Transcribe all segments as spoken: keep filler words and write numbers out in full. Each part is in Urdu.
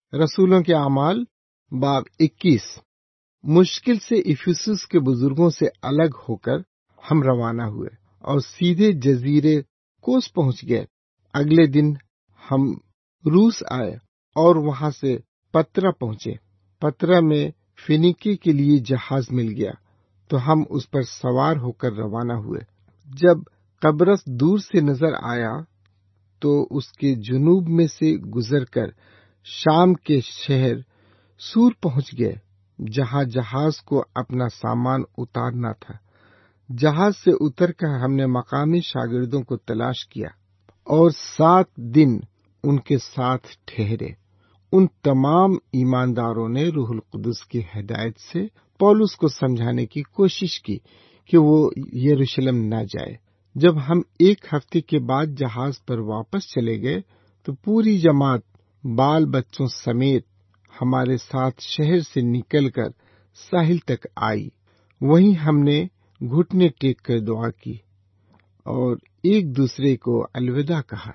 رسولوں کے اعمال باب اکیس۔ مشکل سے افسس کے بزرگوں سے الگ ہو کر ہم روانہ ہوئے اور سیدھے جزیرے کوس پہنچ گئے۔ اگلے دن ہم روس آئے اور وہاں سے پترا پہنچے۔ پترا میں فینیکی کے لیے جہاز مل گیا تو ہم اس پر سوار ہو کر روانہ ہوئے۔ جب قبرص دور سے نظر آیا تو اس کے جنوب میں سے گزر کر شام کے شہر سور پہنچ گئے، جہاں جہاز کو اپنا سامان اتارنا تھا۔ جہاز سے اتر کر ہم نے مقامی شاگردوں کو تلاش کیا اور سات دن ان کے ساتھ ٹھہرے۔ ان تمام ایمانداروں نے روح القدس کی ہدایت سے پولس کو سمجھانے کی کوشش کی کہ وہ یروشلم نہ جائے۔ جب ہم ایک ہفتے کے بعد جہاز پر واپس چلے گئے تو پوری جماعت بال بچوں سمیت ہمارے ساتھ شہر سے نکل کر ساحل تک آئی۔ وہیں ہم نے گھٹنے ٹیک کر دعا کی اور ایک دوسرے کو الوداع کہا۔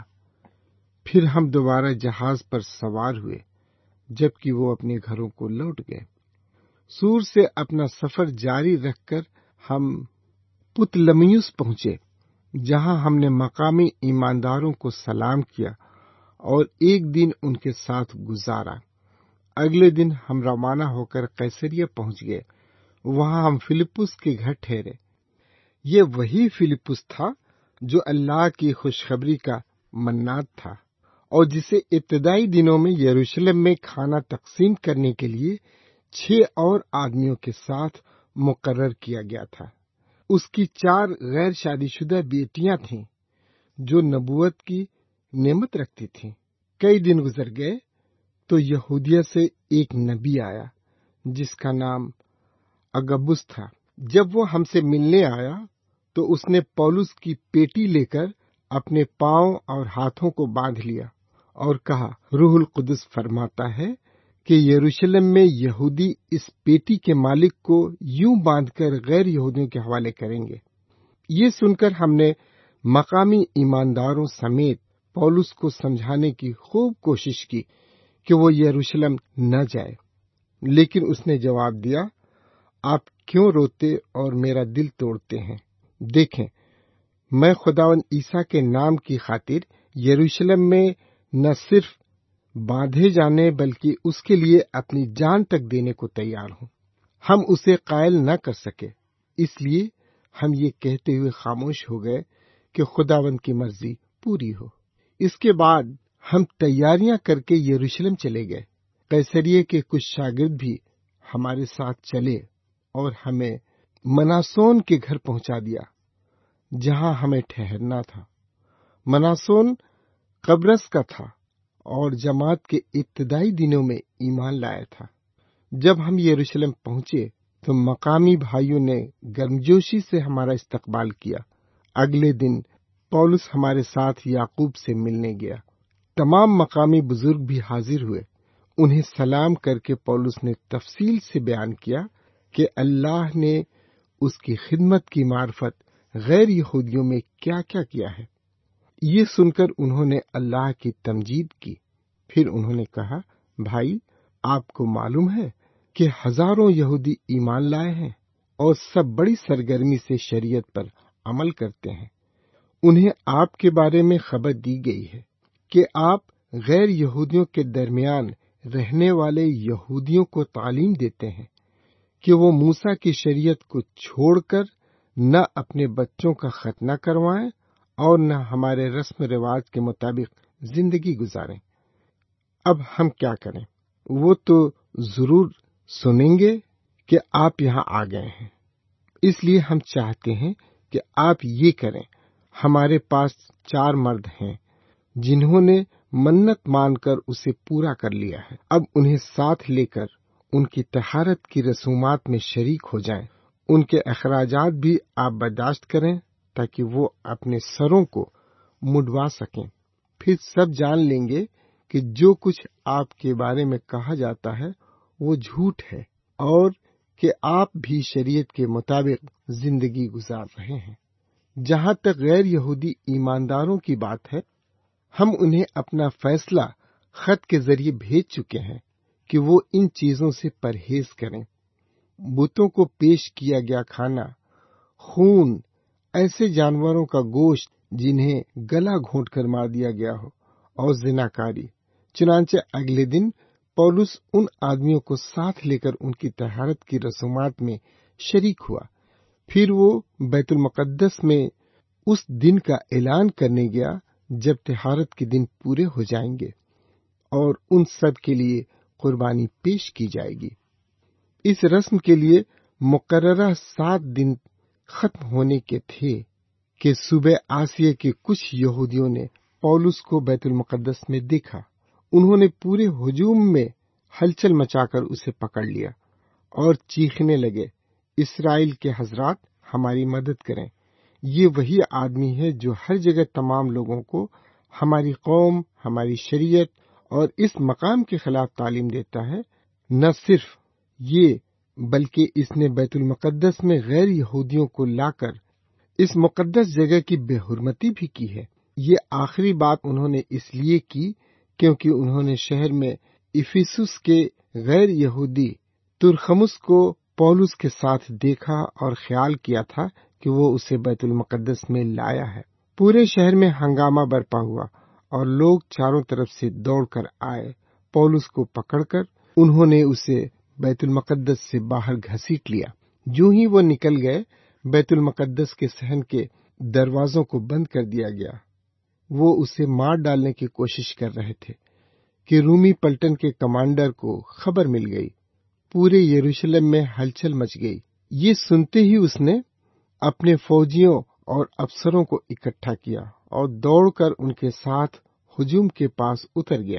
پھر ہم دوبارہ جہاز پر سوار ہوئے، جبکہ وہ اپنے گھروں کو لوٹ گئے۔ سور سے اپنا سفر جاری رکھ کر ہم پتلمیوس پہنچے، جہاں ہم نے مقامی ایمانداروں کو سلام کیا اور ایک دن ان کے ساتھ گزارا۔ اگلے دن ہم روانہ ہو کر قیصریہ پہنچ گئے۔ وہاں ہم فلپس کے گھر ٹھہرے۔ یہ وہی فلپس تھا جو اللہ کی خوشخبری کا مناد تھا اور جسے ابتدائی دنوں میں یروشلم میں کھانا تقسیم کرنے کے لیے چھ اور آدمیوں کے ساتھ مقرر کیا گیا تھا۔ اس کی چار غیر شادی شدہ بیٹیاں تھیں جو نبوت کی نعمت رکھتی تھیں۔ کئی دن گزر گئے تو یہودیہ سے ایک نبی آیا جس کا نام اگبس تھا۔ جب وہ ہم سے ملنے آیا تو اس نے پولس کی پیٹی لے کر اپنے پاؤں اور ہاتھوں کو باندھ لیا اور کہا، روح القدس فرماتا ہے کہ یروشلم میں یہودی اس پیٹی کے مالک کو یوں باندھ کر غیر یہودیوں کے حوالے کریں گے۔ یہ سن کر ہم نے مقامی ایمانداروں سمیت پولس کو سمجھانے کی خوب کوشش کی کہ وہ یروشلم نہ جائے، لیکن اس نے جواب دیا، آپ کیوں روتے اور میرا دل توڑتے ہیں؟ دیکھیں، میں خداوند عیسیٰ کے نام کی خاطر یروشلم میں نہ صرف باندھے جانے بلکہ اس کے لیے اپنی جان تک دینے کو تیار ہوں۔ ہم اسے قائل نہ کر سکے، اس لیے ہم یہ کہتے ہوئے خاموش ہو گئے کہ خداوند کی مرضی پوری ہو۔ اس کے بعد ہم تیاریاں کر کے یروشلم چلے گئے۔ قیصریہ کے کچھ شاگرد بھی ہمارے ساتھ چلے اور ہمیں مناسون کے گھر پہنچا دیا، جہاں ہمیں ٹھہرنا تھا۔ مناسون قبرص کا تھا اور جماعت کے ابتدائی دنوں میں ایمان لایا تھا۔ جب ہم یروشلم پہنچے تو مقامی بھائیوں نے گرمجوشی سے ہمارا استقبال کیا۔ اگلے دن پولس ہمارے ساتھ یعقوب سے ملنے گیا۔ تمام مقامی بزرگ بھی حاضر ہوئے۔ انہیں سلام کر کے پولس نے تفصیل سے بیان کیا کہ اللہ نے اس کی خدمت کی معرفت غیر یہودیوں میں کیا کیا کیا ہے۔ یہ سن کر انہوں نے اللہ کی تمجید کی۔ پھر انہوں نے کہا، بھائی، آپ کو معلوم ہے کہ ہزاروں یہودی ایمان لائے ہیں اور سب بڑی سرگرمی سے شریعت پر عمل کرتے ہیں۔ انہیں آپ کے بارے میں خبر دی گئی ہے کہ آپ غیر یہودیوں کے درمیان رہنے والے یہودیوں کو تعلیم دیتے ہیں کہ وہ موسیٰ کی شریعت کو چھوڑ کر نہ اپنے بچوں کا ختنہ کروائیں اور نہ ہمارے رسم رواج کے مطابق زندگی گزاریں۔ اب ہم کیا کریں؟ وہ تو ضرور سنیں گے کہ آپ یہاں آ گئے ہیں، اس لیے ہم چاہتے ہیں کہ آپ یہ کریں۔ ہمارے پاس چار مرد ہیں جنہوں نے منت مان کر اسے پورا کر لیا ہے۔ اب انہیں ساتھ لے کر ان کی طہارت کی رسومات میں شریک ہو جائیں۔ ان کے اخراجات بھی آپ برداشت کریں تاکہ وہ اپنے سروں کو مڈوا سکیں۔ پھر سب جان لیں گے کہ جو کچھ آپ کے بارے میں کہا جاتا ہے وہ جھوٹ ہے اور کہ آپ بھی شریعت کے مطابق زندگی گزار رہے ہیں۔ جہاں تک غیر یہودی ایمانداروں کی بات ہے، ہم انہیں اپنا فیصلہ خط کے ذریعے بھیج چکے ہیں کہ وہ ان چیزوں سے پرہیز کریں۔ بتوں کو پیش کیا گیا کھانا، خون، ایسے جانوروں کا گوشت جنہیں گلا گھونٹ کر مار دیا گیا ہو، اور زناکاری۔ چنانچہ اگلے دن پولس ان آدمیوں کو ساتھ لے کر ان کی طہارت کی رسومات میں شریک ہوا۔ پھر وہ بیت المقدس میں اس دن کا اعلان کرنے گیا جب طہارت کے دن پورے ہو جائیں گے اور ان سب کے لیے قربانی پیش کی جائے گی۔ اس رسم کے لیے مقررہ سات دن ختم ہونے کے تھے کہ صوبہ آسیہ کے کچھ یہودیوں نے پولس کو بیت المقدس میں دیکھا۔ انہوں نے پورے ہجوم میں ہلچل مچا کر اسے پکڑ لیا اور چیخنے لگے، اسرائیل کے حضرات ہماری مدد کریں۔ یہ وہی آدمی ہے جو ہر جگہ تمام لوگوں کو ہماری قوم، ہماری شریعت اور اس مقام کے خلاف تعلیم دیتا ہے۔ نہ صرف یہ بلکہ اس نے بیت المقدس میں غیر یہودیوں کو لا کر اس مقدس جگہ کی بے حرمتی بھی کی ہے۔ یہ آخری بات انہوں نے اس لیے کی کیونکہ انہوں نے شہر میں افسس کے غیر یہودی ترخمس کو پولس کے ساتھ دیکھا اور خیال کیا تھا کہ وہ اسے بیت المقدس میں لایا ہے۔ پورے شہر میں ہنگامہ برپا ہوا اور لوگ چاروں طرف سے دوڑ کر آئے۔ پولس کو پکڑ کر انہوں نے اسے بیت المقدس سے باہر گھسیٹ لیا۔ جو ہی وہ نکل گئے، بیت المقدس کے صحن کے دروازوں کو بند کر دیا گیا۔ وہ اسے مار ڈالنے کی کوشش کر رہے تھے کہ رومی پلٹن کے کمانڈر کو خبر مل گئی۔ پورے یروشلم میں ہلچل مچ گئی۔ یہ سنتے ہی اس نے اپنے فوجیوں اور افسروں کو اکٹھا کیا اور دوڑ کر ان کے ساتھ ہجوم کے پاس اتر گیا۔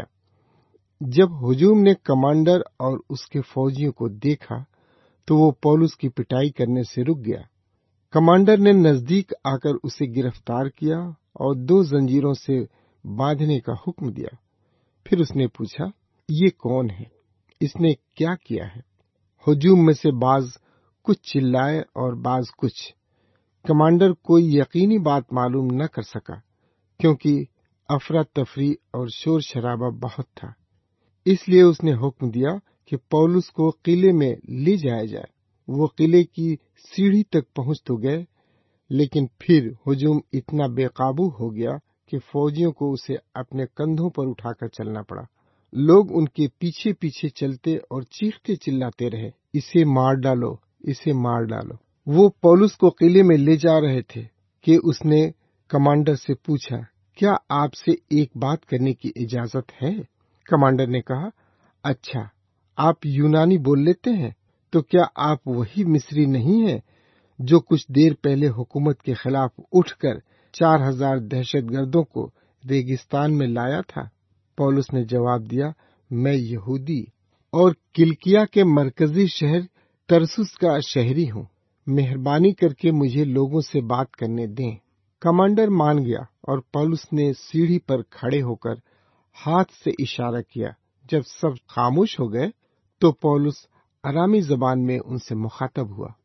جب ہجوم نے کمانڈر اور اس کے فوجیوں کو دیکھا تو وہ پولس کی پٹائی کرنے سے رک گیا۔ کمانڈر نے نزدیک آ کر اسے گرفتار کیا اور دو زنجیروں سے باندھنے کا حکم دیا۔ پھر اس نے پوچھا، یہ کون ہے؟ اس نے کیا کیا ہے؟ ہجوم میں سے بعض کچھ چلائے اور بعض کچھ۔ کمانڈر کوئی یقینی بات معلوم نہ کر سکا کیونکہ افراتفری اور شور شرابہ بہت تھا۔ اس لیے اس نے حکم دیا کہ پولس کو قلعے میں لے جایا جائے۔ وہ قلعے کی سیڑھی تک پہنچ تو گئے، لیکن پھر ہجوم اتنا بے قابو ہو گیا کہ فوجیوں کو اسے اپنے کندھوں پر اٹھا کر چلنا پڑا۔ لوگ ان کے پیچھے پیچھے چلتے اور چیختے چلاتے رہے، اسے مار ڈالو، اسے مار ڈالو۔ وہ پولس کو قلعے میں لے جا رہے تھے کہ اس نے کمانڈر سے پوچھا، کیا آپ سے ایک بات کرنے کی اجازت ہے؟ کمانڈر نے کہا، اچھا، آپ یونانی بول لیتے ہیں، تو کیا آپ وہی مصری نہیں ہیں جو کچھ دیر پہلے حکومت کے خلاف اٹھ کر چار ہزار دہشت گردوں کو ریگستان میں لایا تھا؟ پولس نے جواب دیا، میں یہودی اور کلکیا کے مرکزی شہر ترسس کا شہری ہوں۔ مہربانی کر کے مجھے لوگوں سے بات کرنے دیں۔ کمانڈر مان گیا اور پولس نے سیڑھی پر کھڑے ہو کر ہاتھ سے اشارہ کیا۔ جب سب خاموش ہو گئے تو پولس ارامی زبان میں ان سے مخاطب ہوا۔